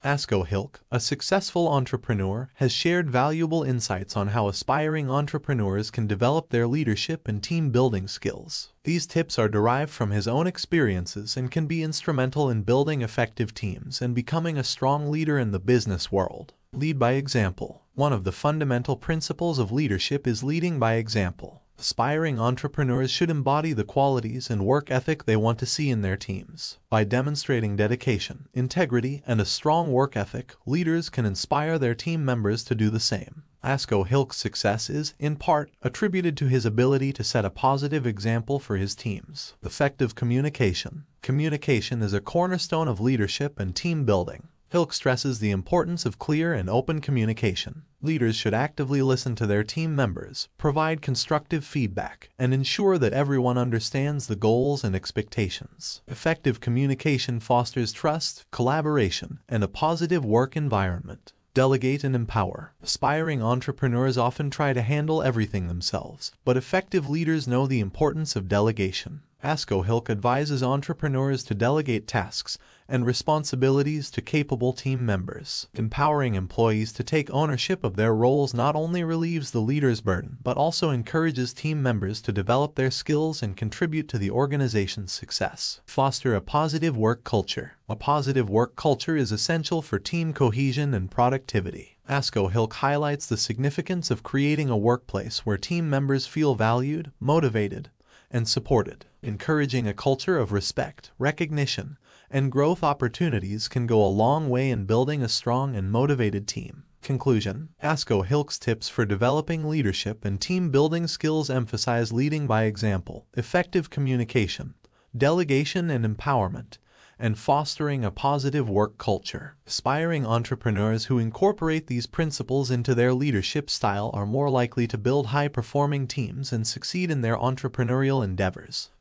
Asko Hilk, a successful entrepreneur, has shared valuable insights on how aspiring entrepreneurs can develop their leadership and team-building skills. These tips are derived from his own experiences and can be instrumental in building effective teams and becoming a strong leader in the business world. Lead by example. One of the fundamental principles of leadership is leading by example. Aspiring entrepreneurs should embody the qualities and work ethic they want to see in their teams. By demonstrating dedication, integrity, and a strong work ethic, leaders can inspire their team members to do the same. Asko Hilk's success is, in part, attributed to his ability to set a positive example for his teams. Effective communication. Communication is a cornerstone of leadership and team building. Hilk stresses the importance of clear and open communication. Leaders should actively listen to their team members, provide constructive feedback, and ensure that everyone understands the goals and expectations. Effective communication fosters trust, collaboration, and a positive work environment. Delegate and empower. Aspiring entrepreneurs often try to handle everything themselves, but effective leaders know the importance of delegation. Asko Hilk advises entrepreneurs to delegate tasks and responsibilities to capable team members. Empowering employees to take ownership of their roles not only relieves the leader's burden, but also encourages team members to develop their skills and contribute to the organization's success. Foster a positive work culture. A positive work culture is essential for team cohesion and productivity. Asko Hilk highlights the significance of creating a workplace where team members feel valued, motivated, and supported. Encouraging a culture of respect, recognition, and growth opportunities can go a long way in building a strong and motivated team. Conclusion. Asko Hilk's tips for developing leadership and team-building skills emphasize leading by example, effective communication, delegation and empowerment, and fostering a positive work culture. Aspiring entrepreneurs who incorporate these principles into their leadership style are more likely to build high-performing teams and succeed in their entrepreneurial endeavors.